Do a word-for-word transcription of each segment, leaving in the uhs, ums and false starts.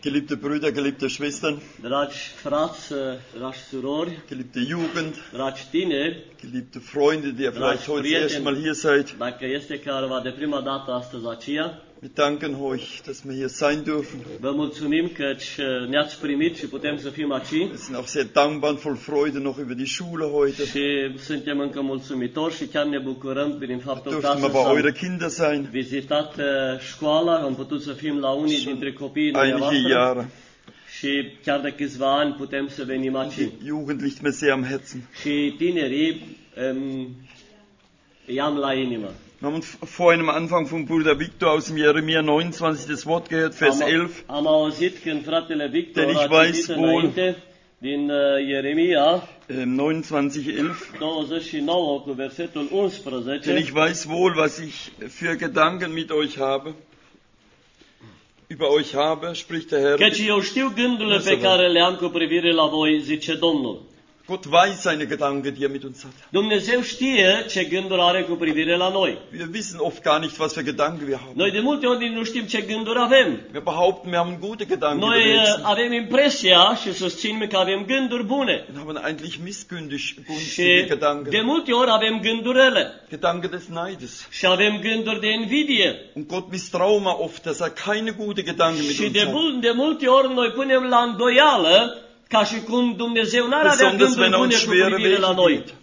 Geliebte Brüder, geliebte Schwestern, Dragi frați, dragi surori, geliebte Jugend, dragi tineri, geliebte Freunde, die ihr vielleicht heute das erste Mal hier seid, dacă este careva de prima dată astăzi aceea, wir danken euch, dass wir hier sein dürfen. vă mulțumim că ne-ați primit și putem să fim aici. Wir sind auch sehr dankbar und voll Freude noch über die Schule heute. Și suntem încă mulțumitori și chiar ne bucurăm prin faptul că Dürften wir bei astăzi eure am Kinder sein, vizitat uh, școala, am putut să fim la unii dintre copiii einige dumneavoastră Jahre. și chiar de câțiva ani putem să venim aici. Die Jugend liegt mir sehr am Herzen. Și tinerii um, i-am la inimă. Wir haben vorhin am Anfang vom Bruder Victor aus dem Jeremia neunundzwanzig das Wort gehört, Vers Am, elf. am auzit când fratele Victor Denn ich a weiß citit wohl, înainte din uh, Ieremia Ähm, neunundzwanzig elf. douăzeci și nouă cu versetul Denn unsprezece. ich weiß wohl, was ich für Gedanken mit euch habe. Über euch habe, spricht der Herr. Căci eu știu gândurile pe care le am cu privire la voi, zice Domnul. Gott weiß seine Gedanken, die er mit uns hat. Dumnezeu știe ce gânduri are cu privire la noi. Wir wissen oft gar nicht, was für Gedanken wir haben. Noi de multe ori nu știm ce gânduri avem. Wir behaupten, wir haben gute Gedanken. Noi Wir uh, avem impresia și susținem că avem gânduri bune. haben eigentlich missgünstige Și Gedanken. de multe ori avem gânduri rele. Gedanken des Neides. Și avem gânduri de invidie. Und Gott misstraut mir oft, dass er keine gute Gedanken mit Și uns de, hat. mult, de multe ori noi punem la îndoială ca și cum Dumnezeu n-ar avea Besonders gânduri wenn er bune uns cu schwere privire la Wege noi. gibt.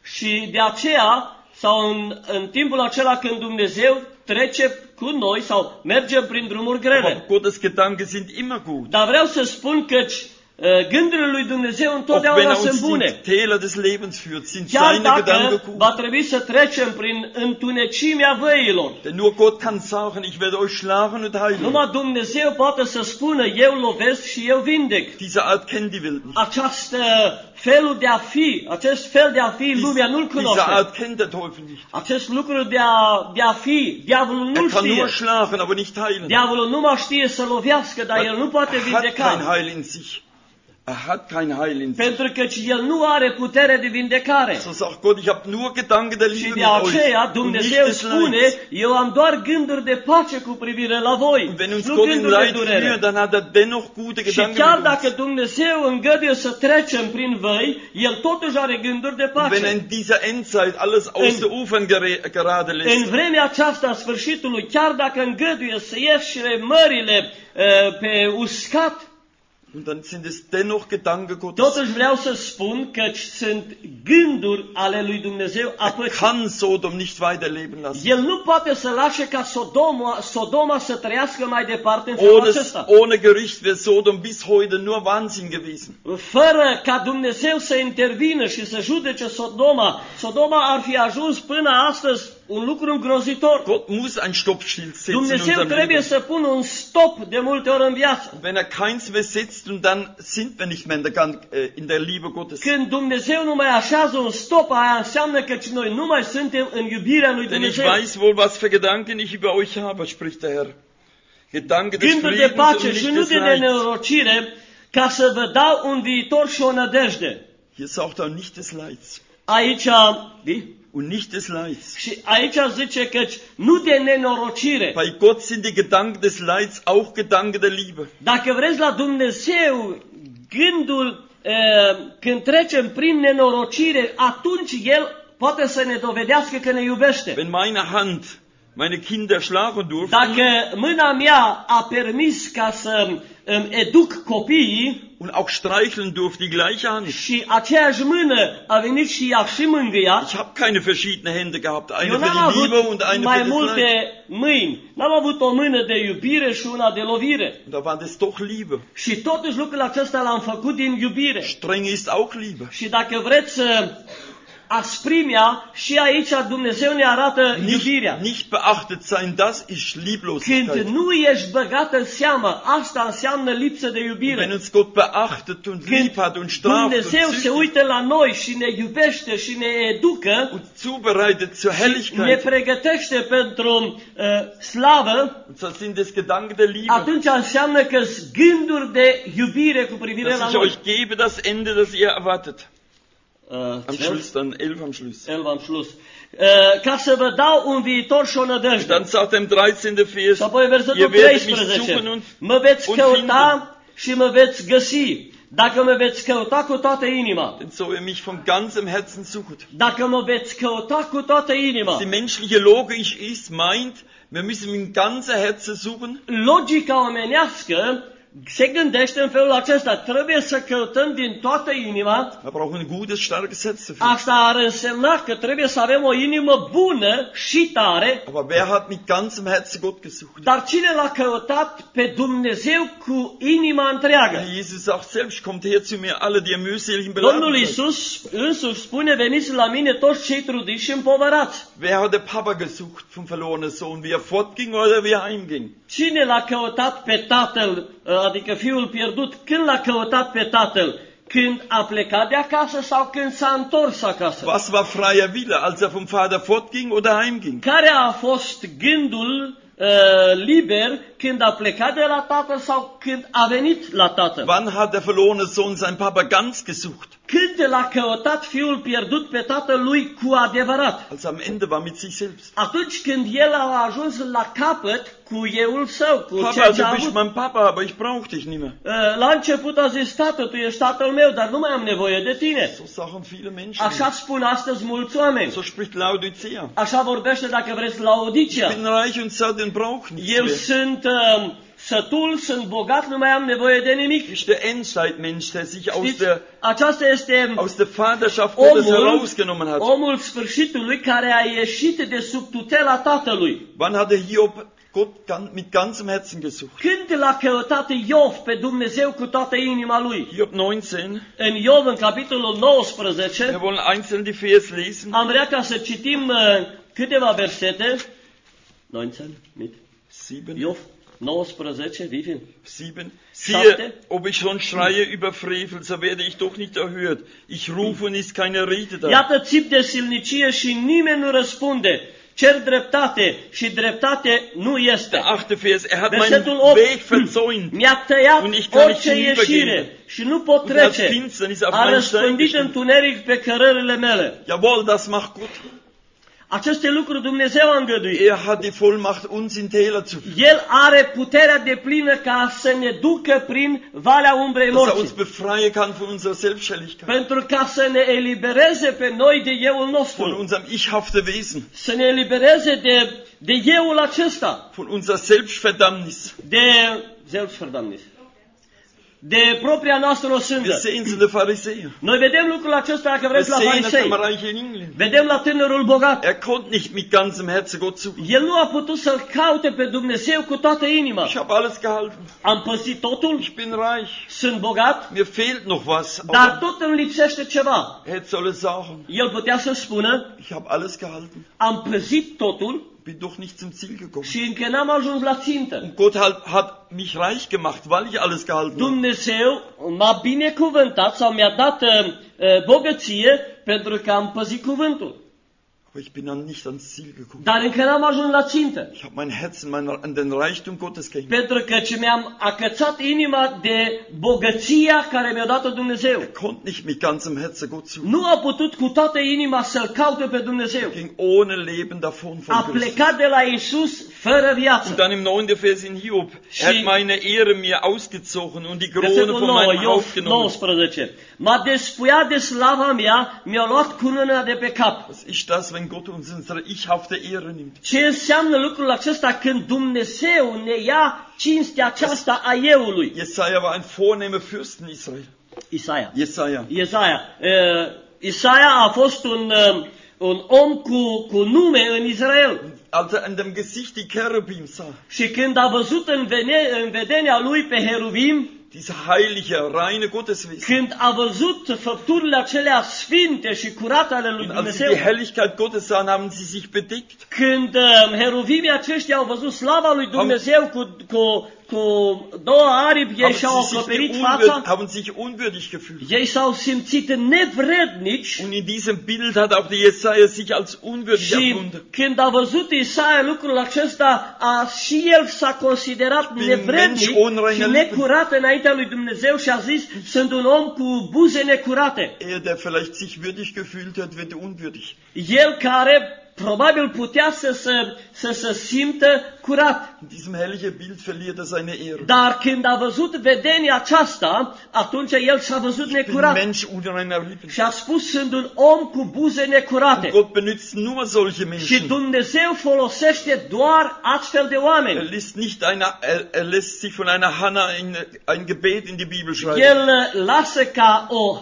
Și de aceea, sau în, în timpul acela când Dumnezeu trece cu noi sau merge prin drumuri grele. Aber Gottes Gedanken sind immer gut. Dar vreau să spun că uh, gândurile lui Dumnezeu Auch wenn întotdeauna er sunt uns in bune. Täler des Lebens führt, sind Chiar seine Gedanken dacă gut. va trebui să trecem prin întunecimea văilor. Denn nur Gott kann sagen, ich werde euch schlagen und heilen. Numai Dumnezeu poate să spună, eu lovesc și eu vindec. Diese Art kennt die Welt nicht. Această felul de a fi, acest fel de a fi, lumea nu-l Diese cunoaște. Art kennt der Teufel nicht. Acest lucru de a, de a fi, diavolul nu Er kann știe. nur schlagen, aber nicht heilen. Diavolul nu mai știe să lovească, dar el nu poate Er hat kein vindeca. Heil in sich. Er hat kein Heil in sich. Pentru că el nu are putere de vindecare. So sagt Gott, ich habe nur Gedanken der Și Liebe de mit euch aceea und nicht Dumnezeu des spune, Leids. eu am doar gânduri de pace cu privire la voi, Und wenn uns nu Gott in gânduri de Leid durere. führt, dann hat er dennoch gute Și Gedanken chiar mit dacă uns. Dumnezeu îngăduie să trecem prin văi, El totuși are gânduri de Und wenn er pace. in dieser Endzeit alles aus In- der Ufern gere- gerade În lässt, vremea aceasta a sfârșitului, chiar dacă îngăduie să ieși mările uh, pe uscat, und dann sind es dennoch Gedanken Gottes. totuși vreau să spun că sunt gânduri ale lui Dumnezeu a Er păcii. kann Sodom nicht weiterleben lassen. El nu poate să lase ca Sodoma, Sodoma să trăiască mai departe în felul Ohne, acesta. ohne Gericht wäre Sodom bis heute nur Wahnsinn gewesen. Fără ca Dumnezeu să intervină și să judece Sodoma, Sodoma ar fi ajuns până astăzi un lucru îngrozitor. Gott muss ein Stoppschild setzen in Dumnezeu unserem trebuie Leben. să pună un stop de multe ori în viață. Wenn er keins mehr setzt und dann sind wir nicht mehr in der, Gan- äh, in der Liebe Gottes. Când Dumnezeu nu mai așează un stop, aia înseamnă că noi nu mai suntem în iubirea lui Denn ich Dumnezeu. weiß wohl, was für Gedanken ich über euch habe, spricht der Herr. Gedanken des Gânduri de Friedens und pace și nicht nu des de Leids. nenorocire, ca să vă dau un viitor și o nădejde. Hier sagt er nicht des Leids. Aici, di? Und nicht des Leids. Și aici zice că nu de nenorocire. Bei Gott sind die Gedanken des Leids auch Gedanken der Liebe. Dacă vreți la Dumnezeu gândul e, când trecem prin nenorocire, atunci El poate să ne dovedească că ne iubește. Wenn meine Hand meine Kinder schlagen durfte, Dacă mâna mea a permis ca să îmi educ copiii und auch streicheln durfte die gleiche Hand. și aceeași mână a venit și ea și mângâia, Ich habe keine verschiedene Hände gehabt, eine eu für n-am die Liebe avut und eine mai für das Leid. multe mâini, n-am avut o mână de iubire și una de lovire. Und da war das doch Liebe. Și totuși lucrul acesta l-am făcut din iubire. Strenge ist auch Liebe. Și dacă vreți să asprimea, și aici Dumnezeu ne arată Nicht, iubirea. nicht beachtet sein, das ist Când Lieblosigkeit. nu ești băgat în seamă, asta înseamnă lipsă de Wenn iubire. uns Gott beachtet und lieb Când hat und straft und Dumnezeu se züchtigt uită la noi și ne iubește și ne educă, und zubereitet zur ne Herrlichkeit, pregătește pentru uh, slavă, und so sind es Gedanken der Liebe, atunci înseamnă că sunt gânduri de iubire cu privire dass la ich noi. euch gebe das Ende, das ihr erwartet. uh, Am Schluss, dann elf am Schluss. elf am Schluss. Uh, ca să vă dau un viitor și o nădejde. Dann sagt er im dreizehnten Vers, Și apoi versetul ihr werdet mich treisprezece. suchen und, Mă veți und căuta și mă veți găsi. Dacă mă veți căuta cu toată inima. denn so ihr mich von ganzem Herzen sucht. Dacă mă veți căuta cu toată inima. Die menschliche Logik ist, meint, wir müssen mit ganzer Herzen suchen. Logica omenească se gândește în felul acesta. Trebuie să căutăm din toată inima. Wir brauchen ein gutes, starkes Herz dafür. Asta ar însemna că trebuie să avem o inimă bună și tare. Aber wer hat mit ganzem Herzen Gott gesucht? Dar cine l-a căutat pe Dumnezeu cu inima întreagă? Jesus sagt selbst, kommt her zu mir, alle, die ihr mühselig Domnul beladen seid. Iisus însuși spune, veniți la mine toți cei trudiți și împovărați. Wer hat der Papa gesucht vom verlorenen Sohn, wie er fortging oder wie er heimging? Cine l-a căutat pe tatăl, adică fiul pierdut, când l-a căutat pe tatăl? Când a plecat de acasă sau când s-a întors acasă? Was war freier Wille, als er vom Vater fortging oder heimging? Care a fost gândul uh, liber când a plecat de la tatăl sau când a venit la tatăl? Wann hat der verlorene Sohn seinen Papa ganz gesucht? Când l-a căutat fiul pierdut pe tatăl lui cu adevărat? Als er am Ende war mit sich selbst. Atunci când el a ajuns la capăt cu euul său, cu Papa, ceea ce du a bist avut. mein Papa, aber ich brauche dich nicht mehr. Uh, La început a zis, tată, tu ești tatăl meu, dar nu mai am nevoie de tine. So sagen viele Menschen. Așa spun astăzi mulți oameni. So spricht Laodicea. Așa vorbește, dacă vreți, Ich Laodicea. bin reich und satt und brauche nichts Eu mehr. sunt uh, sătul, sunt bogat, nu mai am nevoie de nimic. Ich der Endzeitmensch, der sich aus Știți, der, aceasta este aus der Vaterschaft Gottes omul, herausgenommen hat. omul sfârșitului care a ieșit de sub tutela tatălui. Wann hat der Hiob Gott gan- mit ganzem Herzen gesucht? Când l-a căutat Iov pe Dumnezeu cu toată inima lui? Hiob neunzehn. În Iov, în capitolul nouăsprezece, Wir wollen einzeln die Vers lesen. am vrea ca să citim uh, câteva versete. nouăsprezece, mit? Sieben. Iov, nouăsprezece, wie viel? Sieben. Schafte. Siehe, ob ich schon schreie über Frevel, so werde ich doch nicht erhört. Ich rufe und ist keine Rede da. Iată țip de silnicie și nimeni nu răspunde. Cer dreptate și dreptate nu este. Der achte Vers, er hat Versetul meinen opt. Weg verzäunt. Mi-a tăiat Und ich kann nicht orice ieșire hinübergehen. și nu pot Und als trece. Finsternis auf A meinen Stein răspândit gestellt. întuneric pe cărările mele. Jawohl, das macht Gott. Aceste lucruri Dumnezeu a îngăduit. Er hat die Vollmacht, uns in Täler zu führen. El are puterea deplină ca să ne ducă prin valea umbrei Dass er uns morții. befreien kann von unserer Selbstständigkeit, Pentru ca să ne elibereze pe noi de euul von nostru. unserem ichhaften Wesen, Să ne elibereze de, de euul acesta. von unserer Selbstverdammnis. De Selbstverdammnis. De propria noastră Wir osândă. sehen es in der Pharisäer. Noi vedem lucrul acesta, dacă Wir vreți, la sehen es am farisei. reichen Jüngling. Vedem la tânărul bogat. Er konnte nicht mit ganzem Herzen Gott suchen. El nu a putut să-L caute pe Dumnezeu cu toată inima. Ich habe alles gehalten. Am păzit totul, Ich bin reich. sunt bogat, Mir fehlt noch was. dar Aber tot îmi lipsește ceva. er hätte sollen sagen, El putea să spună, ich habe alles gehalten, am păzit totul bin doch nicht zum Ziel gekommen. și încă n-am ajuns la țintă. Und Gott hat, hat mich reich gemacht, weil ich alles gehalten habe. Dumnezeu m-a binecuvântat sau mi-a dat uh, uh, bogăție pentru că am păzit cuvântul. Aber ich bin dann nicht ans Ziel gekommen. Dar încă n-am ajuns la țintă. Ich habe mein Herz in mein, an den Reichtum Gottes gehängt. Pentru că ce mi-am acățat inima de bogăția care mi-a dat-o Dumnezeu. Er konnte nicht mit ganzem Herzen Gott suchen. Nu a putut cu toată inima să-L caute pe Dumnezeu. Er ging ohne Leben davon von A Christus. plecat de la Iisus fără Und viață. dann im neunten Vers in Hiob, er hat meine Ehre mir ausgezogen und die Krone Versetul von nouă, meinem Iov Haupt genommen. nouăsprezece. M-a despuiat de slava mea, mi-a luat cununa de pe cap. Was ist das, wenn Gott uns unsere ichhafte Ehre nimmt? Ce înseamnă lucrul acesta când Dumnezeu ne ia cinstea aceasta a eului? Jesaja war ein vornehmer Fürst in Israel. Isaia. Jesaja. Isaia. Uh, Isaia a fost un, uh, un om cu, cu nume în Israel. Als er in dem Gesicht die Cherubim sah, Și când a văzut în, vene, în vedenia lui pe heruvim, diese heilige, reine Gotteswesen, când a văzut făpturile acelea sfinte și curate ale lui und als sie Dumnezeu, die Herrlichkeit Gottes sahen, haben sie sich bedeckt. când uh, heruvimii aceștia au văzut slava lui Dumnezeu cu, cu cu două aripi ei haben și-au sie, sich acoperit unwür- fața, haben sich unwürdig gefühlt. ei s-au simțit nevrednici Und in diesem Bild hat auch der Jesaja sich als unwürdig și empfunden. când a văzut Isaia lucrul acesta, a, și el s-a considerat bin nevrednic Mensch ohne reine și necurat înaintea lui Dumnezeu și a zis, sunt un om cu buze necurate. Er, der vielleicht sich würdig gefühlt hat, wird unwürdig. El care probabil putea să se, să se simtă curat. In diesem herrlichen Bild verliert er seine Ehre. Dar când a văzut vedenia aceasta, atunci el s-a văzut Ich bin necurat. Mensch ohne reiner Lippen. Și a spus, sunt un om cu buze necurate. Und Gott benutzt nur solche Și Menschen. Dumnezeu folosește doar astfel de Er oameni. lässt nicht einer, er, er lässt sich von einer Hanna ein, ein Gebet in die Bibel schreiben. El lasă ca o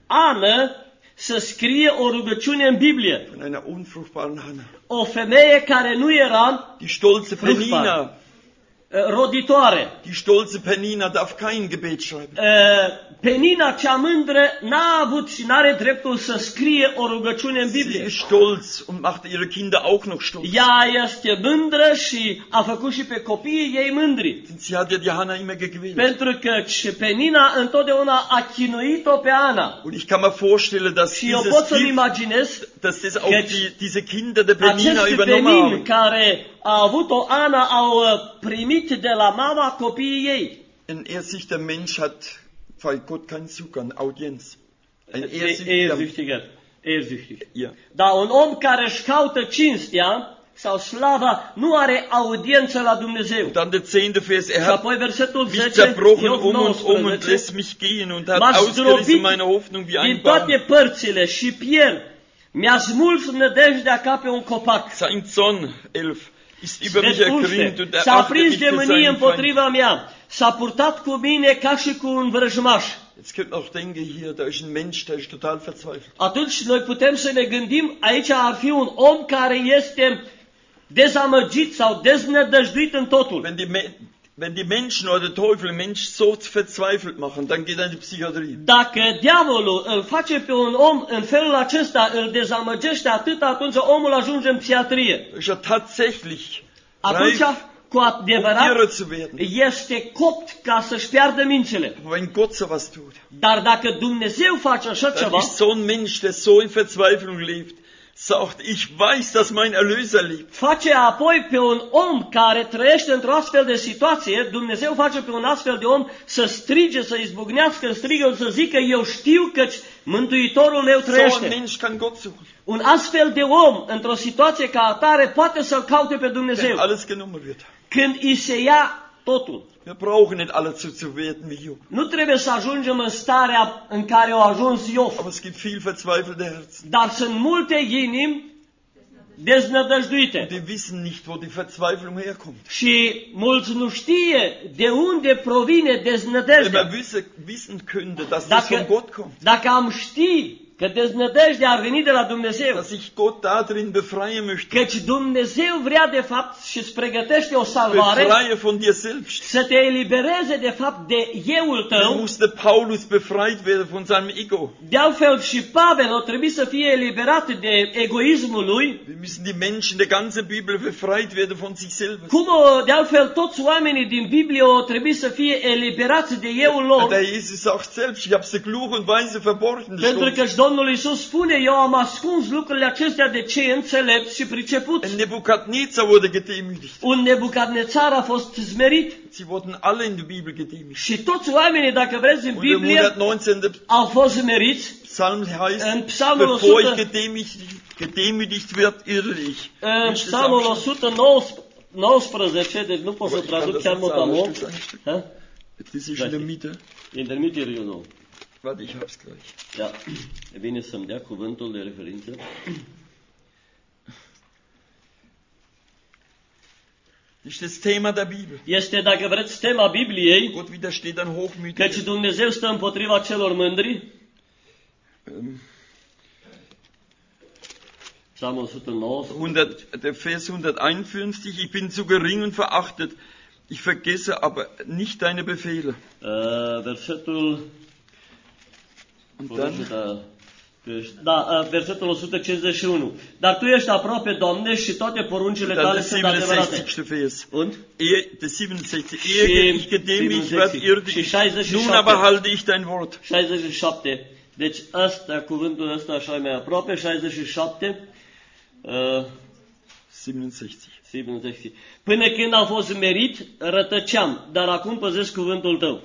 Ană să scrie o rugăciune în Biblie. Von einer unfruchtbaren Hanna. O femeie care nu era Die stolze Fruchtbar. Penina, uh, roditoare. die stolze Penina darf kein Gebet schreiben. Uh, Penina cea mândră n-a avut și n-are dreptul să scrie o rugăciune în Sie Biblie. ist stolz und macht ihre Kinder auch noch stolz. Ea este mândră și a făcut și pe copiii ei mândri. Sie hat ja die Hanna immer gequält. Pentru că și Penina întotdeauna a chinuit-o pe Ana. Und ich kann mir vorstellen, dass Și eu pot dieses să-mi Gift, imaginez dass das auch Căci die, diese Kinder der Penina aceste übernommen Penin haben. care a avut-o Ana au uh, primit de la mama copiii ei. Ein ersichter Mensch hat bei Gott keinen Zugang, Audienz. Ein E- ersichter Erzüchtiger. Erzüchtig. ja. Dar un om care își caută cinstea sau slava nu are audiență la Dumnezeu. Und dann der zehnte Vers, er Și hat apoi versetul mich zece, zerbrochen Iov um und um und nouăsprezece, lässt mich gehen und hat m-a ausgerissen zdrobit meine Hoffnung wie din ein Baum. toate părțile și pierd. Mi-a smuls nădejdea ca pe un copac. Sein Zorn, elf, ist über mich Deci, ergrimmt und er s-a achtet aprins mich de für mânie seinen Feind. împotriva mea. S-a purtat cu mine ca și cu un vrăjmaș. Jetzt könnt ihr auch denken, hier, da ist ein Mensch, der ist total verzweifelt. Atunci noi putem să ne gândim, aici ar fi un om care este dezamăgit sau deznădăjduit în totul. Wenn die, Me wenn die Menschen oder der Teufel einen Mensch so verzweifelt machen, dann geht er in die Psychiatrie. Dacă diavolul îl face pe un om în felul acesta, îl dezamăgește atât, atunci omul ajunge în psihiatrie. Da ist er tatsächlich Atunci, reif, cu um adevărat, irre zu werden. este copt ca să-și piardă mințile. Wenn Gott sowas tut, Dar dacă Dumnezeu face așa dann ceva, ist so ein Mensch, der so in Verzweiflung lebt, sagt, ich weiß, dass mein Erlöser lebt. face apoi pe un om care trăiește într-o astfel de situație, Dumnezeu face pe un astfel de om să strige, să izbucnească în strigă, să zică, eu știu că Mântuitorul meu So ein trăiește. Mensch kann Gott suchen, Un astfel de om, într-o situație ca atare, poate să-L caute pe wenn Dumnezeu. alles genommen wird. Când îi se ia totul. Wir brauchen nicht alle so zu werden wie Job. Nu trebuie să ajungem în starea în care au ajuns Iov. Aber es gibt viel verzweifelte Herzen. Dar sunt multe inimi deznădăjduite. Die wissen nicht, wo die Verzweiflung herkommt. Și mulți nu știe de unde provine Wenn man deznădejdea. wisse, wissen könnte, dass das von Dacă, Gott kommt, dacă am ști că deznădejdea ar veni de la Dumnezeu, dass sich Gott da drin befreien möchte. căci Dumnezeu vrea de fapt și îți pregătește o salvare, Befreie von dir selbst. să te elibereze de fapt de euul Dann tău. musste Paulus befreit werden von seinem Ego. De altfel și Pavel o trebuie să fie eliberat de egoismul lui. Wir müssen die Menschen der ganzen Bibel befreit werden von sich selber. Cum o, de altfel toți oamenii din Biblie o trebuie să fie eliberați de euul lor. Der Jesus sagt selbst, ich habe sie klug und weise verborgen. Das Pentru steht. că Domnul Iisus spune, eu am ascuns lucrurile acestea de cei înțelepți și pricepuți. Ein Nebukadnezar wurde gedemütigt. Un Nebucadnețar a fost zmerit Sie wurden alle in der Bibel gedemütigt. și toți oamenii, dacă vreți, în Und im Biblie hundertneunzehnten au fost zmeriți. Psalm heißt, În Psalmul bevor ich o sută gedemütigt, gedemütigt wird, irre ich. În Nicht das Psalmul o Abschnitt. sută nouăsprezece, deci nu pot să Ich kann traduc das chiar nicht sagen, motamo. das ist ein Stück. Ha? Das ist in der Mitte. Intermediariul nou. Warte, ich hab's gleich. Da. E bine să-mi dea cuvântul de referință. Das ist das Thema der Bibel. Este, dacă vreți, tema Bibliei, Gott widersteht an căci Hochmütigen. Dumnezeu stă împotriva celor mândri. Ähm, Psalmul o sută nouăsprezece. hundert, der Vers hunderteinundfünfzig, ich bin zu gering und verachtet. Ich vergesse aber nicht deine Befehle. Uh, versetul Und dann Deci, da, versetul o sută cincizeci și unu. Dar Tu ești aproape, Doamne, și toate poruncile Dann Tale der sunt adevărate. siebenundsechzigste Vers. Und? Er, der siebenundsechzigste. Ehe ich gedem mich, werd irdisch. Nun aber halte ich dein Wort. șaizeci și șapte. Deci ăsta, cuvântul ăsta așa mai aproape, șaizeci și șapte. Uh, siebenundsechzig. Până când am fost merit, rătăceam, dar acum păzesc cuvântul Tău.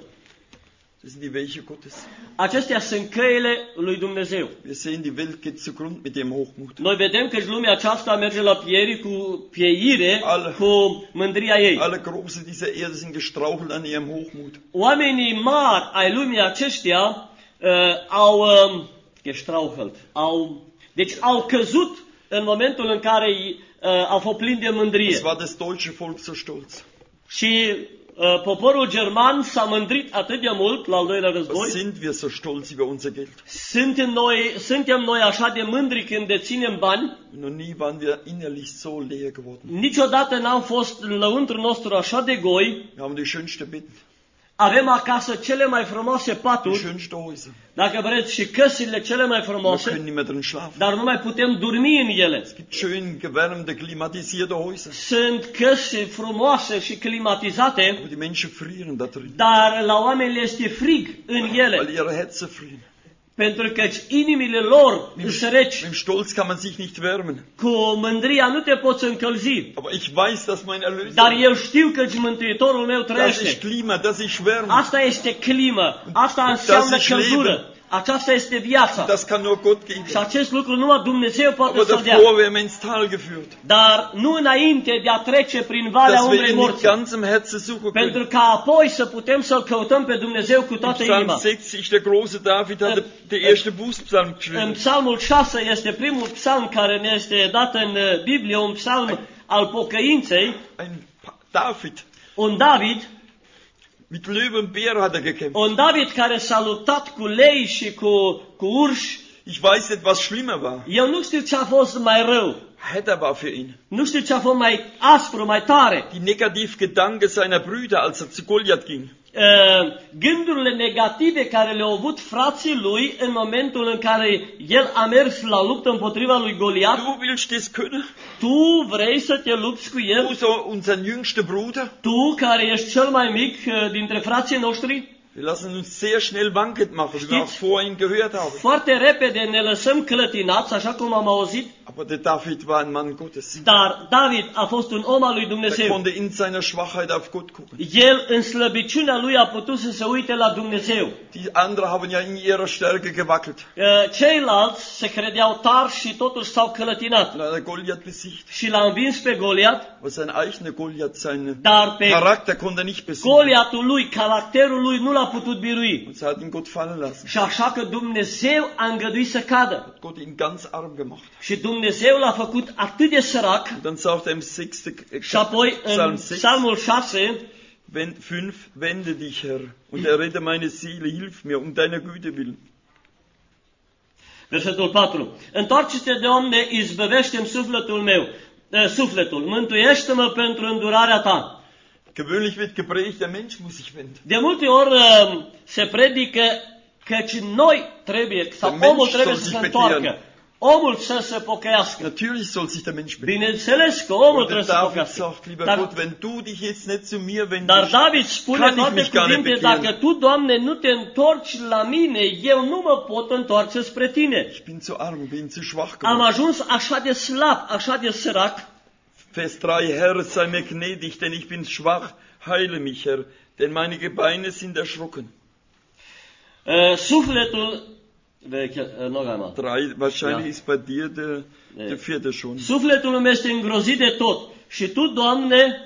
Das sind die Wege Gottes. Acestea sunt căile lui Dumnezeu. Wir sehen, die Welt geht zugrund mit dem Hochmut. Noi vedem că lumea aceasta merge la pieri cu pieire, alle, cu mândria ei. Alle Große dieser Erde sind gestrauchelt an ihrem Hochmut. Oamenii mari ai lumii aceștia uh, au uh, gestrauchelt, au, deci au căzut în momentul în care uh, au fost plini de mândrie. Es war das deutsche Volk so stolz. Și uh, poporul german s-a mândrit atât de mult la al doilea război. Sind wir so stolz über unser Geld? Suntem noi, suntem noi așa de mândri când deținem bani? Noch nie waren wir innerlich so leer geworden. Niciodată n-am fost lăuntru nostru așa de goi. Wir haben die schönste Betten. Avem acasă cele mai frumoase paturi, die schönste Häuser. Dacă vreți, și căsile cele mai Wir frumoase, können nicht mehr drin schlafen. dar nu mai putem dormi în ele. Es gibt schön gewärmte, klimatisierte Häuser. Sunt căsi frumoase și climatizate, Aber die Menschen frieren da drin. dar la oameni le este frig în ele, Weil ihre Herzen frieren. pentru că inimile lor sunt reci. Mit Stolz kann man sich nicht wärmen. Cu mândria nu te poți încălzi. Aber ich weiß, dass mein Erlöser, Dar eu știu că Mântuitorul meu das trăiește. ist Klima, das ist Wärme. Asta este climă, asta înseamnă ist căldură, aceasta este viața. Das kann nur Gott Și geben. acest lucru numai Dumnezeu poate Aber să-l dea. davor werden wir ins Tal geführt. Dar nu înainte de a trece prin valea Dass wir umbrei ihn mit morții. ganzem Herzen suchen Pentru können. ca apoi să putem să-L căutăm pe Dumnezeu cu Im toată Psalm inima. sechzig, der große David hat den ersten Bußpsalm În geschrieben. psalmul șase este primul psalm care ne este dat în Biblie, un psalm al pocăinței, Ein Pa- David, un David, mit Löwe und Bär hat er gekämpft. un David care s-a luptat cu lei și cu, cu urși. Ich weiß nicht, was schlimmer war. Eu nu știu ce a fost mai rău, Härter war für ihn. nu știu ce a fost mai aspru, mai tare. Die Negativgedanken seiner Brüder, als er zu Goliath ging. Uh, gândurile negative care le-au avut frații lui în momentul în care el a mers la luptă împotriva lui Goliat. Du willst das können? Tu vrei să te lupți cu Du, el? so unser jüngster Bruder? Tu care ești cel mai mic uh, dintre frații noștri? Wir lassen uns sehr schnell wankend machen, wie wir auch vorhin gehört haben. Foarte repede ne lăsăm clătinați, așa cum am auzit, Aber der David war ein Mann Gottes. dar David a fost un om al lui Er Dumnezeu. konnte in seiner Schwachheit auf Gott gucken. El, în slăbiciunea lui, a putut să se uite la Dumnezeu. Die anderen haben ja in ihrer Stärke gewackelt. Uh, Ceilalți se credeau tari și totuși s-au clătinat. Und hat er Goliath besiegt. Și l-a învins pe Goliat, Aber sein eigener Goliath, seinen dar pe Charakter konnte er nicht besiegen. Goliatul lui, caracterul lui nu l-a putut birui. Und so hat ihn Gott fallen lassen. Și așa că Dumnezeu a îngăduit să cadă. Hat Gott ihn ganz arm gemacht. Și Dumnezeu l-a făcut atât de sărac. Und dann sagt er im sechsten Și apoi Psalm în sechs, Psalmul șase, wenn, fünf, wende dich, Herr, und errette meine Seele, hilf mir um deiner Güte willen. versetul patru. Întoarce-te, Doamne, izbăvește-mi sufletul meu, uh, sufletul, mântuiește-mă pentru îndurarea ta. Gewöhnlich wird gepredigt, der Mensch muss sich wenden. De multe ori uh, se predică căci noi trebuie, sau Der omul Mensch trebuie soll să sich se întoarcă. bekehren. Omul să se pocăiască. Natürlich soll sich der Mensch bekehren. Bineînțeles că omul Und trebuie der să se David pocăiască. sagt, lieber Dar, Gott, wenn du dich jetzt nicht zu mir dar wendest, David spune kann ich toate mich gar nicht cuvinte, bekehren. dacă tu, Doamne, nu te întorci la mine, eu nu mă pot întoarce spre tine. ich bin zu arm, bin zu schwach Am geworden. ajuns așa de slab, așa de sărac. Vers drei, Herr, sei mir gnädig, denn ich bin schwach, heile mich, Herr, denn meine Gebeine sind erschrocken. Uh, sufletul, uh, nu am Drei, wahrscheinlich Ja. ist bei dir der, Nee. der vierte schon. Sufletul meu este îngrozit de tot. Și tu, Doamne,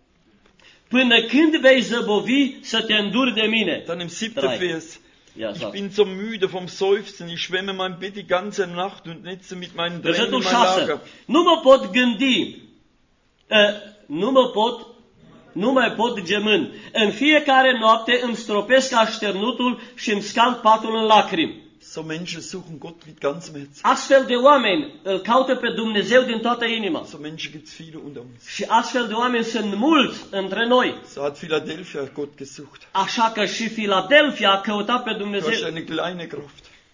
până când vei zăbovi să te înduri de mine? Dann im siebten Drei. Vers, Ia, ich sau. bin so müde vom Seufzen, ich schwemme mein Bett die ganze Nacht und netze mit meinen Tränen Versetul mein șase. Lager. Nu mă pot gândi, uh, nu mă pot, nu mai pot gemând. În fiecare noapte îmi stropesc așternutul și îmi scald patul în lacrimi. So Menschen suchen Gott mit ganzem Herzen. Astfel de oameni îl caută pe Dumnezeu din toată inima. So Menschen gibt es viele unter uns. Și astfel de oameni sunt mulți între noi. So hat Philadelphia Gott gesucht. Așa că și Filadelfia a căutat pe Du hast Dumnezeu. eine kleine Kraft.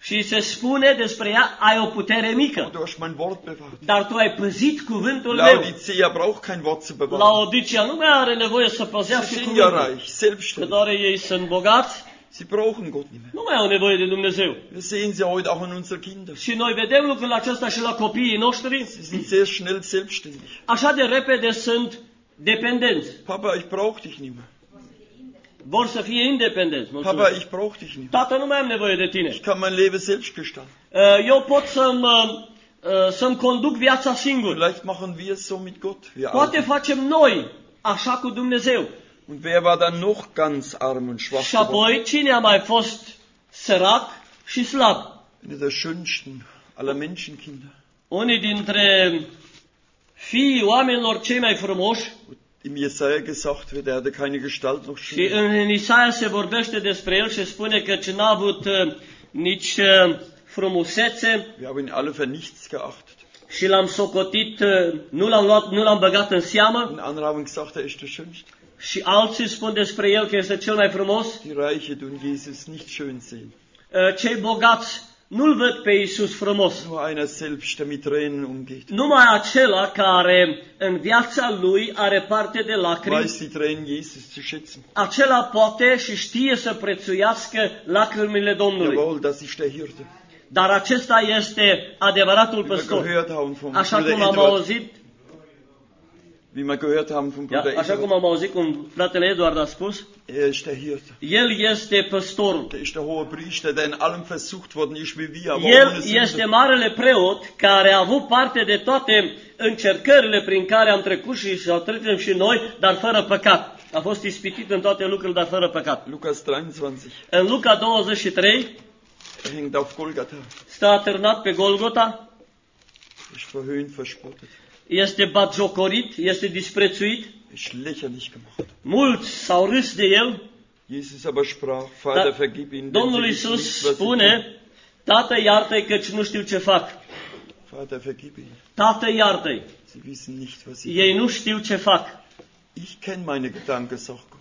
Și se spune despre ea, ai o putere mică, Du hast mein Wort bewahrt. dar tu ai păzit cuvântul meu. Laodicea braucht kein Wort zu bewahren. Laodicea nu mai are nevoie să Sie păzească sind ja cuvântul. reich, Că selbstständig. doar ei sunt bogați, Sie brauchen Gott nicht mehr. nu mai au nevoie de Dumnezeu. Wir sehen sie heute auch in unseren Kindern. Și noi vedem lucrul acesta și la copiii noștri. Sie sind sehr schnell selbstständig. Așa de repede sunt dependenți. Papa, ich brauche dich nicht mehr. Vor să fie independenți. Papa, Mulțumesc. ich brauche dich nicht mehr. Tată, nu mai am nevoie de tine. Ich kann mein Leben selbst gestalten. Uh, Eu pot să-mi, uh, să-mi conduc viața singur. Vielleicht machen wir es so mit Gott. Wir Poate Alten. facem noi așa cu Dumnezeu. Und wer war dann noch ganz arm und schwach Și geworden? apoi, cine a mai fost sărac și slab? Einer der schönsten aller Menschenkinder. Unii dintre fiii oamenilor cei mai frumoși, Im Jesaja gesagt wird, er hatte keine Gestalt noch și schön. în Isaia se vorbește despre el și spune că ce n-a avut uh, nici uh, frumusețe Wir haben ihn alle für nichts geachtet. și l-am socotit, uh, nu l-am luat, nu l-am băgat în seamă. Und andere haben gesagt, er ist der Schönste. Și alții spun despre el că este cel mai frumos. Die Reiche tun Jesus nicht schön sehen. Uh, Cei bogați nu-l văd pe Iisus frumos. Nur einer selbst, der mit Tränen umgeht. Numai acela care în viața lui are parte de lacrimi, Weiß die Tränen Jesus zu schätzen. acela poate și știe să prețuiască lacrimile Domnului. Jawohl, das ist der Hirte. Dar acesta este adevăratul Wie wir păstor. gehört haben vom Așa Bruder cum am Eduard. auzit, Wie wir gehört haben vom da, Bruder așa cum Eduard. am auzit cum fratele Eduard a spus, Er ist der Hirte. el este păstorul. Der ist der hohe Priester, der in allem versucht worden ist wie wir, aber El ohne Sünde. este marele preot care a avut parte de toate încercările prin care am trecut și să trecem și noi, dar fără păcat. A fost ispitit în toate lucrurile, dar fără păcat. Lukas dreiundzwanzig. În Luca douăzeci și trei Er hängt auf Golgatha. stă atârnat pe Golgota, Ist verhöhnt, verspottet. este batjocorit, este disprețuit, Ist lächerlich gemacht. mulți s-au râs de el, Jesus aber sprach, Vater, dar vergib ihnen, denn Domnul sie wissen Iisus nicht, was sie tun. spune, Tată, iartă-i căci nu știu ce fac. Vater, vergib ihnen. Tată, iartă-i, Sie wissen nicht, was sie ei tun. nu știu ce fac. Ich kenne meine Gedanken, sagt Gott.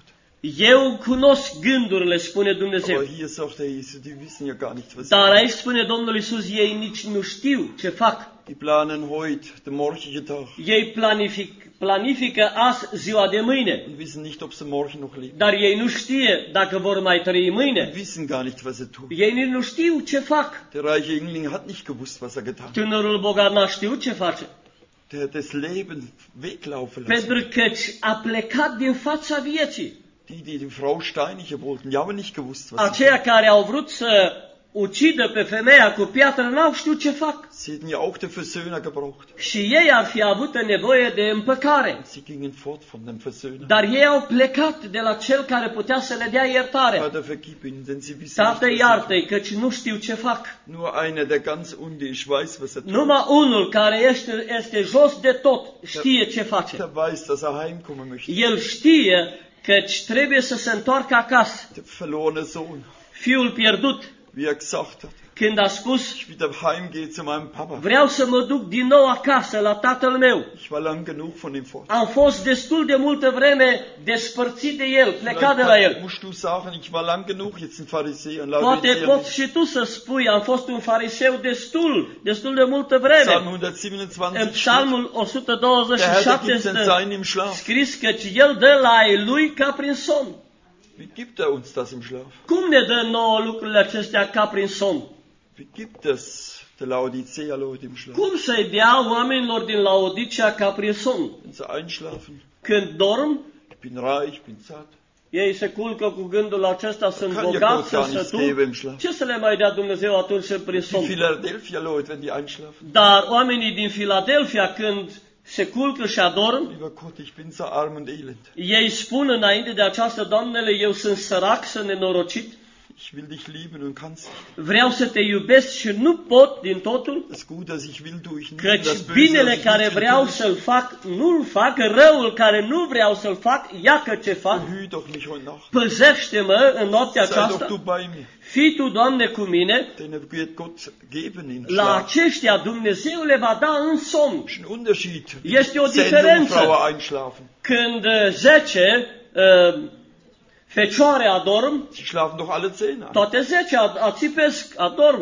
Eu cunosc gândurile, spune Dumnezeu. Aber hier sagt der Jesus, die wissen ja gar nicht, was sie Dar tun. aici spune Domnul Iisus, ei nici nu știu ce fac. Die planen heute den morgigen Tag Ei planific, planifică azi ziua de mâine, und wissen nicht, ob sie morgen noch leben. dar ei nu știe dacă vor mai trăi mâine. Die wissen gar nicht, was sie tun. Ei nici nu știu ce fac. Der reiche Jüngling hat nicht gewusst, was er getan hat. Tânărul bogat n-a știut ce face, Der hat das Leben weglaufen lassen. pentru că a plecat din fața vieții. Die, die die Frau steinigen wollten, die haben nicht gewusst, was sie Aceia care au vrut să ucidă pe femeia cu piatră n-au știut ce fac. Sie hätten ja auch den Versöhner gebraucht. Și ei ar fi avut nevoie de împăcare. Sie gingen fort von dem Versöhner. Dar ei au plecat de la cel care putea să le dea iertare. Vater, vergib ihnen, denn sie wissen Tată, nicht, was sie iartă-i, căci nu știu ce fac. tun. Nur einer, der ganz unten ist, weiß, was er tut. Numai unul care este, este jos de tot știe ce face. Der weiß, dass er heimkommen möchte. El știe căci trebuie să se întoarcă acasă. Der verlorene Sohn, Fiul pierdut, wie er gesagt hat, când a spus, ich wieder heimgehe zu meinem Papa. vreau să mă duc din nou acasă la tatăl meu. Ich war lang genug von ihm fort. Am fost destul de multă vreme despărțit de el, plecat de la el. musst du sagen, ich war lang genug jetzt ein Pharisäer und Poate Laodiceer. poți și tu să spui, am fost un fariseu destul, destul de multă Psalm vreme. hundertsiebenundzwanzig În steht, Psalmul o sută douăzeci der și Herr der șapte gibt den este Sein im Schlaf. scris că el dă la ai lui ca prin somn. Wie gibt er uns das im Schlaf? Cum ne dă nouă lucrurile acestea ca prin somn? Wie gibt es der Laodicea Leute im Schlaf? Cum să-i dea oamenilor din Laodicea ca prin somn? Wenn sie einschlafen, Când dorm, ich bin reich, ich bin satt. ei se culcă cu gândul acesta, sunt Kann ja bogați, Gott gar sunt nichts sătuli. geben im Schlaf. Ce să le mai dea Dumnezeu atunci prin Die somn? Philadelphia Leute, wenn die einschlafen. Dar oamenii din Filadelfia, când se culcă și adorm, Lieber Gott, ich bin so arm und elend. ei spun înainte de această, Doamnele, eu sunt sărac, sunt nenorocit, Ich will dich lieben und kannst nicht. vreau să te iubesc și nu pot din totul, Das Gute, das ich will, tue ich nicht. căci Das Böse, binele das ich care nicht will, vreau tue ich. să-l fac, nu-l fac, răul care nu vreau să-l fac, iacă ce fac, Behüt doch mich heute Nacht. păzește-mă în noaptea Sei doch aceasta, du bei mir. fii tu, Doamne, cu mine, Denn er wird Gott geben in la Schlaf. aceștia Dumnezeu le va da în somn. Das ist ein Unterschied. Este o Zehn diferență. Jungfrauen einschlafen. Când uh, zece uh, fecioare adorm, Sie schlafen doch alle zehn ein. toate zece ad- ațipesc, adorm.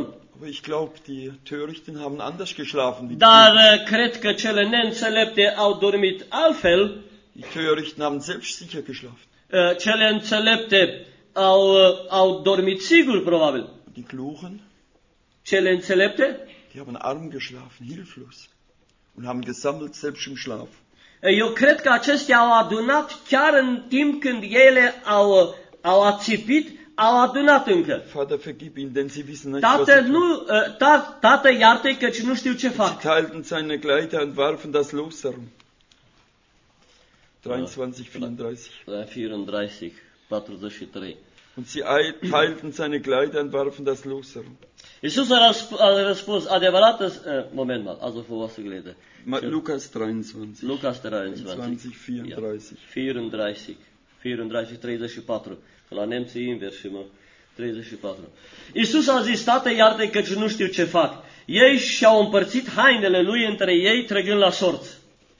Aber ich glaube, die Törichten haben anders geschlafen. Wie Dar die, uh, cred că cele neînțelepte au dormit altfel, die Törichten haben selbstsicher geschlafen. uh, cele înțelepte au, uh, au dormit sigur, probabil. Die Klugen, Cele înțelepte, die haben arm geschlafen, hilflos. Und haben gesammelt, selbst im Schlaf. eu cred că acestea au adunat chiar în timp când ele au, au ațipit, au adunat încă. Vater, vergib ihnen, denn sie wissen nicht, was Tată, sie tun. nu, uh, ta, tată iartă-i căci nu știu ce Sie fac. teilten seine Kleider und warfen das Los darum. dreiundzwanzig, vierunddreißig. vierunddreißig, patruzeci și trei. Und sie ei- teilten seine Kleider und warfen das Los darum. Iisus a, răsp- a răspuns, adevărată, uh, moment mal, also vor was geleden. Ma- Lukas dreiundzwanzig. Lukas dreiundzwanzig, dreiundzwanzig, vierunddreißig. vierunddreißig, vierunddreißig, treizeci și patru, că la nemții e invers și mă, treizeci și patru. Iisus a zis, Tată, iartă-i căci nu știu ce fac. Ei și-au împărțit hainele lui între ei, trăgând la sorți.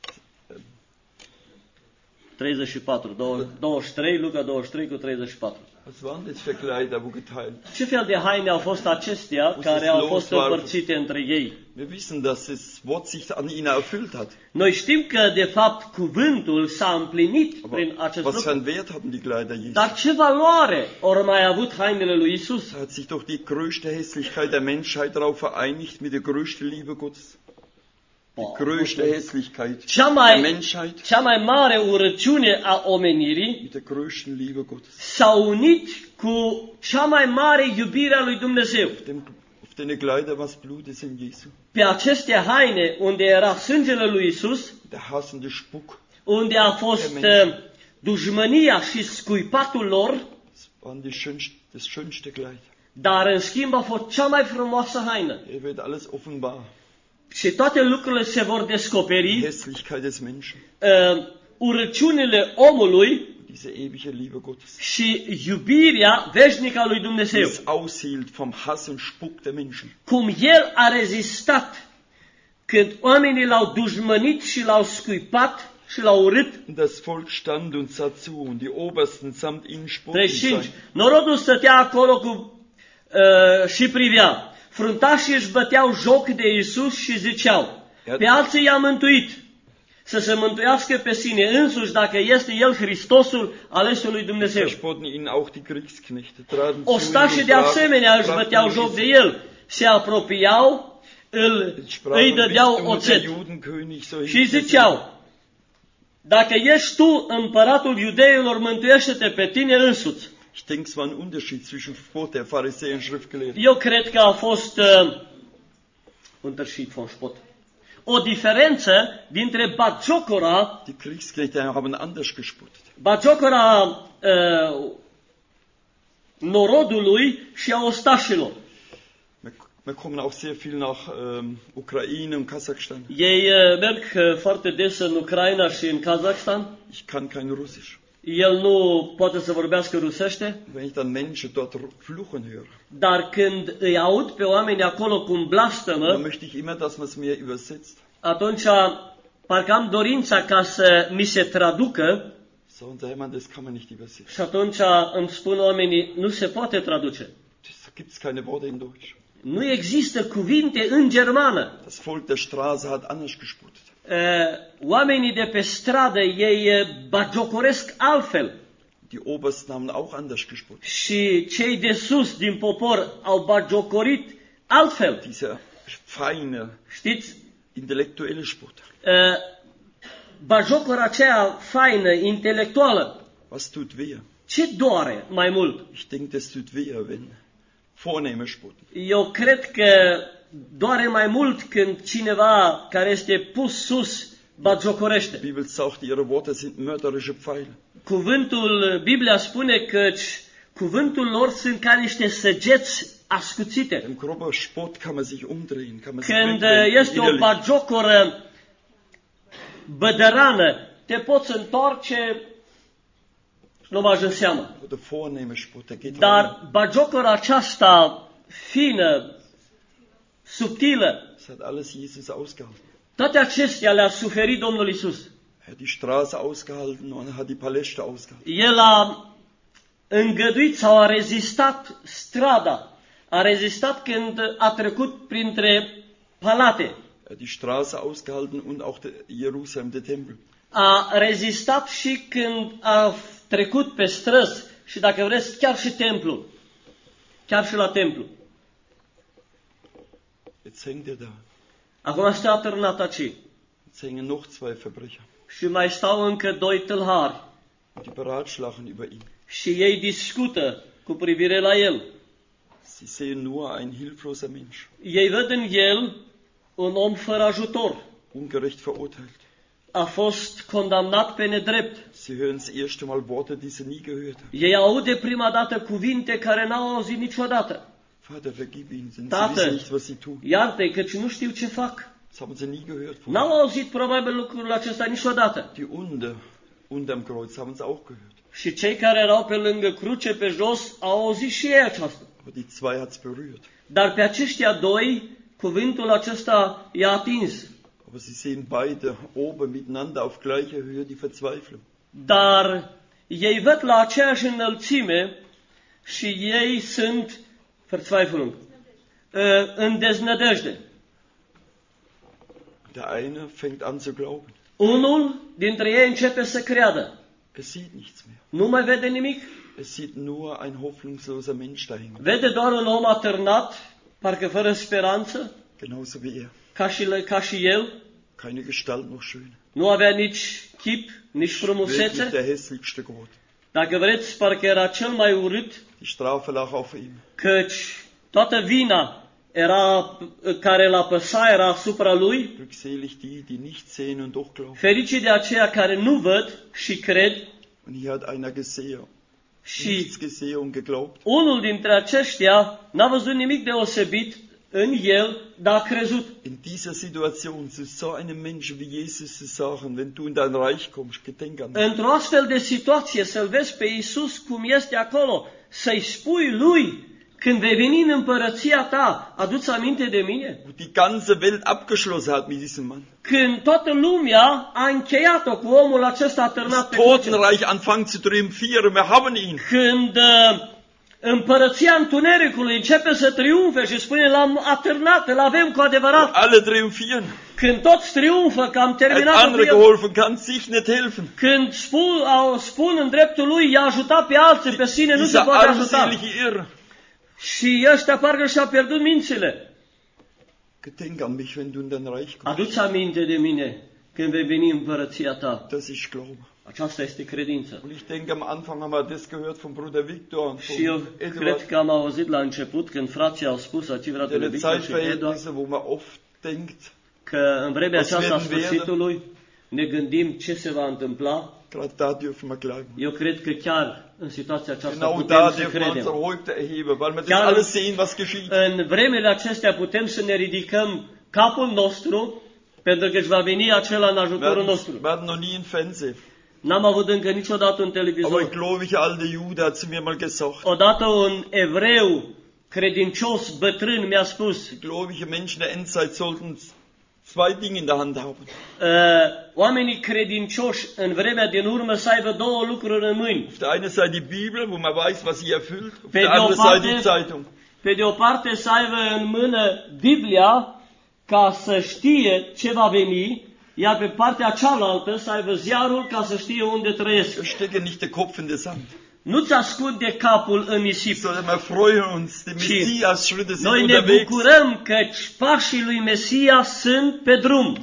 treizeci și patru, douăzeci și trei, Luca douăzeci și trei cu treizeci și patru. Was waren das für Kleider, wo geteilt? Ce fel de haine au fost acestea care au fost împărțite între ei? Wir wissen, dass das Wort sich an ihnen erfüllt hat. Noi știm că, de fapt, cuvântul s-a împlinit prin Aber acest was für lucru. einen Wert hatten die Kleider Jesu? Dar ce valoare au mai avut hainele lui Isus? Da hat sich doch die größte Hässlichkeit der Menschheit darauf vereinigt mit der größten Liebe Gottes. Die größte Hässlichkeit Cea der mai, Menschheit cea mai mare urăciune a omenirii mit der größten Liebe Gottes. s-a unit cu cea mai mare iubire a lui Dumnezeu. Auf, dem, auf den Kleider was Blut ist in Jesu. Pe aceste haine unde era sângele lui Isus, Der hassende Spuck. unde a fost uh, dușmânia și scuipatul lor, Das waren die schönste, das schönste Kleid. dar în schimb a fost cea mai frumoasă haină. Hier wird alles offenbar. Și toate lucrurile se vor Die descoperi, Hässlichkeit des Menschen. uh, urăciunile omului Diese ewige Liebe Gottes. și iubirea veșnică a lui Die Dumnezeu. es aushielt vom Hass und Spuck der Menschen. Cum El a rezistat când oamenii l-au dușmănit și l-au scuipat și l-au urât. Und das Volk stand und sah zu, und die Obersten samt ihnen spotten treizeci și cinci. sein. Norodul stătea acolo cu, uh, și privea. Fruntașii își băteau joc de Iisus și ziceau, pe alții i-a mântuit, să se mântuiască pe sine însuși dacă este El Hristosul alesul lui Dumnezeu. Verspotten ihnen auch die Kriegsknechte, traten zu ihm Ostașii und de asemenea își brachten băteau ihm joc de El, se apropiau, îl, îi dădeau oțet și ziceau, dacă ești tu împăratul iudeilor, mântuiește-te pe tine însuți. Ich denke, es war ein Unterschied zwischen Spott der Pharisäer und Schriftgelehrten. Eu cred că a fost uh, Unterschied von Spott. O diferență dintre batjocora, Die Kriegsknechte haben anders gespottet. batjocora uh, norodului și a ostașilor. Wir, wir kommen auch sehr viel nach ähm, Ukraine und Kasachstan. Ei uh, merg uh, foarte des în Ucraina și în Kazakhstan. Ich kann kein Russisch. El nu poate să vorbească rusește, Wenn ich dann Menschen dort fluchen höre, dar când îi aud pe oameni acolo cum dann blastămă, möchte ich immer, dass man es mir übersetzt. atunci parcă am dorința ca să mi se traducă So, und Hermann, das kann man nicht übersetzen. și atunci îmi spun oamenii, nu se poate traduce. Da gibt es keine Worte in Deutsch. Nu există cuvinte în germană. Das Volk der Straße hat anders gespottet. Uh, oamenii de pe stradă, ei uh, bagiocoresc altfel. Die Obersten haben auch anders gespottet. Și cei de sus din popor au bagiocorit altfel. Dieser feine, Știți? intellektuelle Spott. Uh, bagiocora aceea faină, intelectuală, Was tut weh? ce doare mai mult? Ich denke, das tut weh, wenn Vornehme spotten. Eu cred că doare mai mult când cineva care este pus sus bagiocorește. Die Bibel sagt, ihre Worte sind mörderische Pfeile. Cuvântul, Biblia spune că cuvântul lor sunt ca niște săgeți ascuțite. Im grober Spott kann man sich umdrehen, kann man sich Când wegwenden, este o innerlich. bagiocoră bădărană, te poți întoarce și nu mai în seamă. Oder vornehme Spott, der geht rein. Dar bagiocora aceasta fină, subtilă, Das hat alles Jesus ausgehalten. toate acestea le-a suferit Domnul Isus. Er hat die Straße ausgehalten und er hat die Paläste ausgehalten. El a îngăduit sau a rezistat strada, A rezistat când a trecut printre palate. Er hat die Straße ausgehalten und auch de Jerusalem, der Tempel. A rezistat și când a trecut pe străzi și, dacă vreți, chiar și templul. Chiar și la templu. Jetzt hängt er da. Acum stă atârnat aici. Jetzt hängen noch zwei Verbrecher. Și mai stau încă doi tâlhari. Und die beratschlagen über ihn. Și ei discută cu privire la el. Sie sehen nur ein hilfloser Mensch, Ei văd în el un om fără ajutor. ungerecht verurteilt. A fost condamnat pe nedrept. Sie hören das erste Mal Worte, die sie nie gehört haben. Ei aud de prima dată cuvinte care n-au auzit niciodată. Vater, vergib ihnen, denn sie Tată, wissen nicht, was sie tun. iartă-i căci nu știu ce fac. Das haben sie nie gehört N-au vorher. auzit probabil lucrul acesta niciodată. Die Unter, unterm Kreuz haben sie auch gehört. Și cei care erau pe lângă cruce, pe jos, au auzit și ei aceasta. Aber die zwei hat es berührt. Dar pe aceștia doi, cuvântul acesta i-a atins. Aber sie sehen beide oben miteinander auf gleicher Höhe die Verzweiflung. Dar ei văd la aceeași înălțime și ei sunt Verzweiflung, în deznădejde. Der eine fängt an zu glauben. Unul dintre ei începe să creadă. Er sieht nichts mehr. Nu mai vede nimic. Er sieht nur ein hoffnungsloser Mensch da hängen. Vede doar un om atârnat, parcă fără speranță, Genauso wie er. ca și, ca și el. Keine Gestalt noch schön. Nu avea nici chip, nici Wirklich frumusețe. der hässlichste Gott. Dacă vreți, parcă era cel mai urât, Die Strafe lag auf ihm. căci toată vina era, care l-a păsa era asupra lui. Glückselig die, die nicht sehen und doch glauben. Fericii de aceia care nu văd și cred. Und hier hat einer gesehen, Și nichts gesehen und geglaubt. unul dintre aceștia n-a văzut nimic deosebit în el, dar a crezut. In dieser Situation zu so einem Menschen wie Jesus zu sagen, wenn du in dein Reich kommst, gedenk an mich. Într-o astfel de situație, să-L vezi pe Iisus cum este acolo, să-i spui Lui, când vei veni în împărăția ta, adu-ți aminte de mine? Wo die ganze Welt abgeschlossen hat mit diesem Mann. Când toată lumea a încheiat-o cu omul acesta atârnat pe cruce. Totenreich anfangen zu triumphieren, wir haben ihn. Când uh, împărăția întunericului începe să triumfe și spune, l-am atârnat, îl avem cu adevărat. Alle triumphieren. Când toți triumfă că am Er hat terminat andere cu el. geholfen, kann sich nicht helfen. Când spun, au, spun în dreptul lui, i-a ajutat pe alții, pe sine nu se Dieser poate ajuta. armselige Irr. Și ăștia parcă și-a pierdut mințile. Gedenk an mich, wenn du in dein Reich kommst. Adu-ți aminte de mine când vei veni în împărăția ta. Das ist Glaube. Aceasta este credință. Und ich denke, am Anfang haben wir das gehört von Bruder Victor und Și eu von Eduard. cred că am auzit la început, când frații au spus, aici fratele Der Victor și Eduard, Zeitverhältnisse, wo man oft denkt, că în vremea Was aceasta a werden werden? sfârșitului ne gândim ce se va întâmpla. gerade da dürfen wir glauben. Eu cred că chiar în situația aceasta Genau putem da să dürfen wir unsere credem. Häupter erheben, weil wir das Chiar alles sehen, was geschieht. în vremele acestea putem să ne ridicăm capul nostru, pentru că își va veni acela în ajutorul Wir nostru. hatten noch nie im Fernsehen. N-am avut încă niciodată un Aber televizor. ein gläubiger alter Jude hat zu mir mal gesagt, Odată un evreu credincios bătrân mi-a spus, gläubige Menschen der Endzeit sollten zwei Dinge in der Hand haben. uh, oamenii credincioși în vremea din urmă să aibă două lucruri în mâini. Auf der einen Seite die Bibel, wo man weiß, was sie erfüllt. Auf Pe der de o anderen Seite die parte, Zeitung. pe de o parte să aibă în mână Biblia ca să știe ce va veni, iar pe partea cealaltă să aibă ziarul ca să știe unde trăiesc. Wir stecken nicht den Kopf in den Sand, Nu-ți ascunde capul în nisip. sondern wir freuen uns, die Și Messias-Schritte sind noi ne unterwegs. bucurăm că pașii lui Mesia sunt pe drum.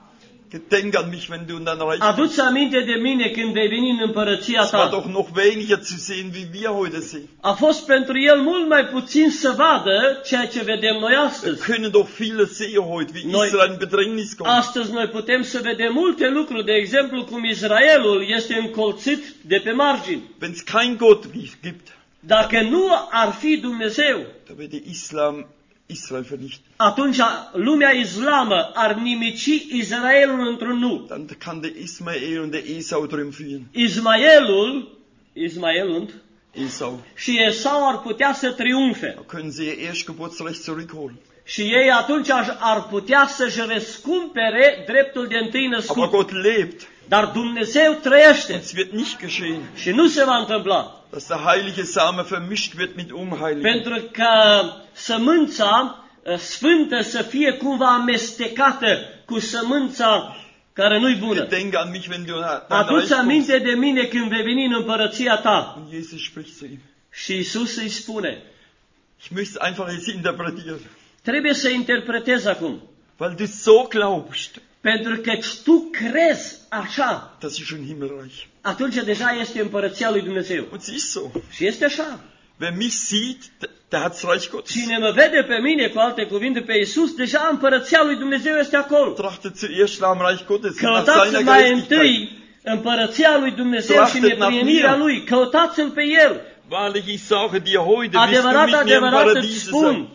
Gedenk an mich, wenn du in dein Reich kommst. Adu-ți aminte de mine când vei veni în împărăția Es war ta. doch noch weniger zu sehen, wie wir heute sehen. A fost pentru el mult mai puțin să vadă ceea ce vedem noi Wir astăzi. können doch viele sehen heute, wie Noi- Israel in Bedrängnis kommt. Astăzi noi putem să vedem multe lucruri, de exemplu cum Israelul este încolțit de pe margini. Wenn es kein Gott gibt, Dacă nu ar fi Dumnezeu, da wird der Islam Israel vernichten. atunci lumea islamă ar nimici Israelul într-un nu. Dann kann der Ismael und der Esau triumphieren. Ismaelul, Ismaelul Esau. și Esau ar putea să triumfe. Da können sie ihr Erstgeburtsrecht zurückholen. Și ei atunci ar ar putea să-și răscumpere dreptul de întâi Aber născut. Gott lebt. Dar Dumnezeu trăiește Und es wird nicht geschehen, și nu se va întâmpla. dass der heilige Same vermischt wird mit unheiligen. Pentru că sămânța uh, sfântă să fie cumva amestecată cu sămânța care nu-i bună. Gedenke an mich, wenn du dann Adu-ți Reich kommst. aminte de mine când vei veni în împărăția ta. Und Jesus spricht zu ihm. Și Iisus îi spune, Ich möchte es einfach jetzt interpretieren. trebuie să interpretezi acum. Weil du so glaubst, Pentru că tu crezi așa, das ist schon Himmelreich. atunci deja este împărăția lui Dumnezeu. Und es ist so. Și este așa. Wer mich sieht, der hat das Reich Gottes. Cine mă vede pe mine, cu alte cuvinte, pe Iisus, deja împărăția lui Dumnezeu este acolo. Trachtet zuerst nach dem Reich Gottes, nach Căutați seiner mai Gerechtigkeit. întâi împărăția lui Dumnezeu și neprienirea lui. Căutați-L pe El. Wahrlich, ich sage dir, heute wirst du Adevărat, mit mir im adevărat îți Paradies sein. spun.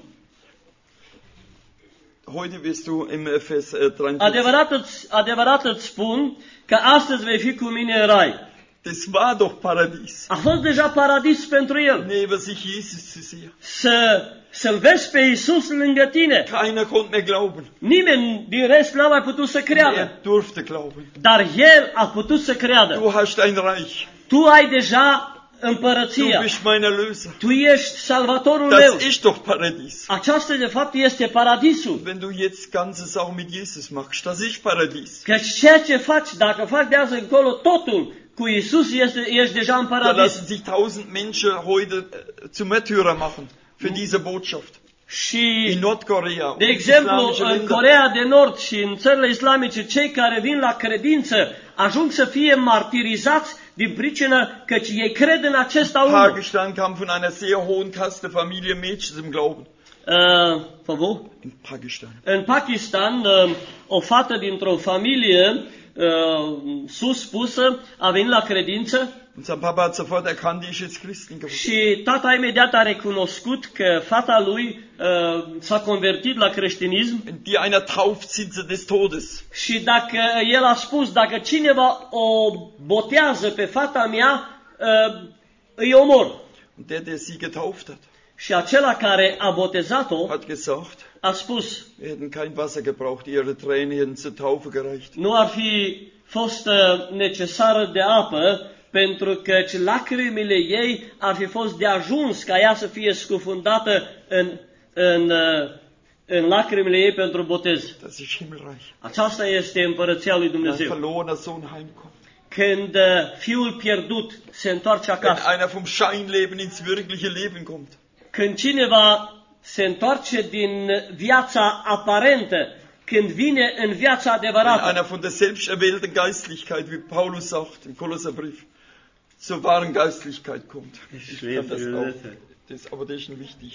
Heute wirst du im äh, Vers äh, dreiundvierzig. Adevărat îți, adevărat îți spun că astăzi vei fi cu mine în rai. Das war doch Paradies. A fost deja paradis pentru el. Neben sich Jesus zu sehen. Să, să-L vezi pe Iisus lângă tine. Keiner konnte mehr glauben. Nimeni din rest n-a mai putut să Er creadă. durfte glauben. Dar el a putut să creadă. Du hast ein Reich. Tu ai deja Du împărăția. bist mein Erlöser. Tu ești salvatorul meu. Das ist doch Paradies. Aceasta de fapt este paradisul. Wenn du jetzt Ganzes auch mit Jesus machst, das ist Paradies. Căci ceea ce faci, dacă faci de azi încolo totul cu Iisus, este, ești deja în Da paradis. lassen sich tausend Menschen heute äh, zu Märtyrer machen für diese Botschaft. Și, In Nordkorea, de und exemplu, islamische în Länder. Coreea de Nord și în țările islamice, cei care vin la credință ajung să fie martirizați din pricină căci ei cred în acesta unul. Pakistan kam von einer sehr hohen Kaste Familie Mädchen zum Glauben. Uh, favor? In Pakistan. În Pakistan, uh, o fată dintr-o familie uh, sus pusă a venit la credință Und sein Papa hat sofort erkannt, die ist jetzt Christin geworden. și tata imediat a recunoscut că fata lui uh, s-a convertit la creștinism. Wenn die einer tauft, sind sie des Todes. Și dacă el a spus, dacă cineva o botează pe fata mea, uh, îi omor. Und der, der sie getauft hat, Și acela care a botezat-o hat gesagt, a spus, wir hätten kein Wasser gebraucht, ihre Tränen hätten zur Taufe gereicht. nu ar fi fost uh, necesară de apă, pentru că lacrimile ei ar fi fost de ajuns ca ea să fie scufundată în, în, uh, în lacrimile ei pentru botez. Das ist Himmelreich. Aceasta este împărăția lui Wenn ein Dumnezeu. verlorener Sohn heimkommt. Când uh, fiul pierdut se întoarce Wenn acasă. einer vom Scheinleben ins wirkliche Leben kommt. Când cineva se întoarce din viața aparentă, când vine în viața Wenn adevărată, einer von der selbsterwählten Geistlichkeit, wie Paulus sagt im Kolosserbrief, zur wahren Geistlichkeit kommt. Ich kann das auch. Das, aber das ist schon wichtig.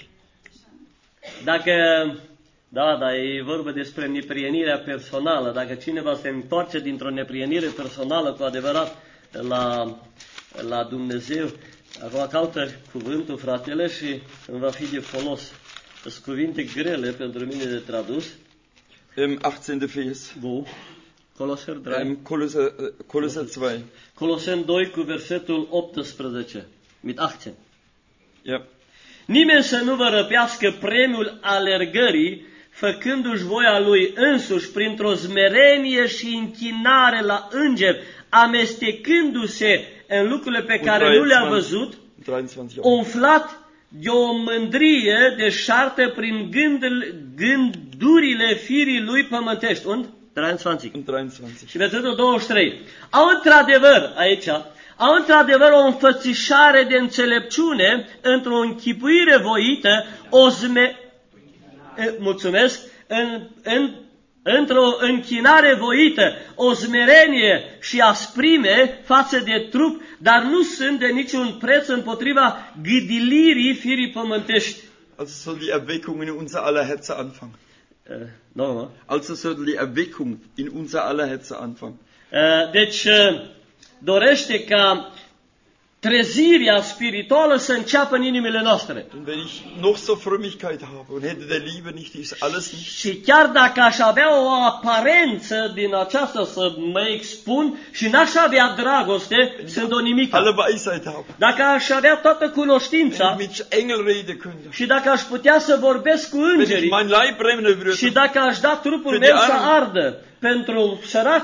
dacă, da, da, e vorba despre neprienirea personală, dacă cineva se întoarce dintr-o neprienire personală cu adevărat la, la Dumnezeu, acum caută cuvântul, fratele, și îmi va fi de folos. Sunt cuvinte grele pentru mine de tradus. Im achtzehnten Vers. Bun. Coloseni doi. Im Kolosser, äh, Kolosser zwei. Coloseni doi cu versetul optsprezece. Mit achtzehn. Ja. Nimeni să nu vă răpească premiul alergării, făcându-și voia lui însuși printr-o smerenie și închinare la îngeri, amestecându-se în lucrurile pe care nu le-a văzut, dreiundzwanzig. umflat de o mândrie deșartă prin gândul, gândurile firii lui pământești. Und? dreiundzwanzig. Und dreiundzwanzig. Și versetul douăzeci și trei. Au într-adevăr, aici, au într-adevăr o înfățișare de înțelepciune într-o închipuire voită, o zme... E, mulțumesc, în, în, într-o închinare voită, o smerenie și asprime față de trup, dar nu sunt de niciun preț împotriva gâdilirii firii pământești. Also soll die Erweckung in unser aller Herzen anfangen. Uh, no, Also soll die Erweckung in unser aller Herzen anfangen. uh, deci, uh, dorește ca trezirea spirituală să înceapă în inimile noastre. Und wenn ich noch so Frömmigkeit habe und hätte der Liebe nicht, ist alles nicht. Și chiar dacă aș avea o aparență din aceasta să mă expun și n-aș avea dragoste, sunt o nimică. Alle Weisheit habe. Dacă aș avea toată Wenn cunoștința ich mit Engel reden könnte. și dacă aș putea să vorbesc cu Wenn ich îngerii mein Leib brennen și würde. dacă aș da trupul Für meu die să Armen. ardă pentru săraci,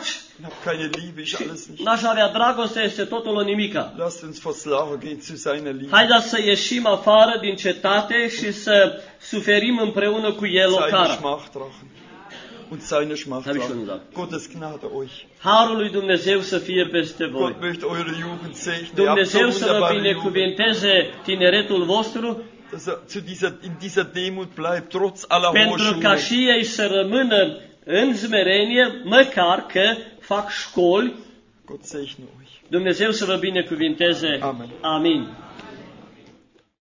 hab keine Liebe, ist alles nicht. N-aș avea dragoste, este totul o nimica. Lasst uns vors Lager gehen zu seiner Liebe. Haideți să ieșim afară din cetate și să suferim împreună cu El o Seine cară. Schmachtrachen und seine Schmachtrachen. Hab ich schon gesagt. Gottes Gnade euch. Harul lui Dumnezeu să fie peste voi. Gott möchte eure Jugend segnen. Dumnezeu să vă wunderbare Jugend. binecuvinteze tineretul vostru, Dass er zu dieser, in dieser Demut bleibt, trotz aller pentru ca Hochschule. și ei să rămână în smerenie, măcar că fac școli. Gott segne euch. Dumnezeu să vă binecuvinteze. Amen. Amin.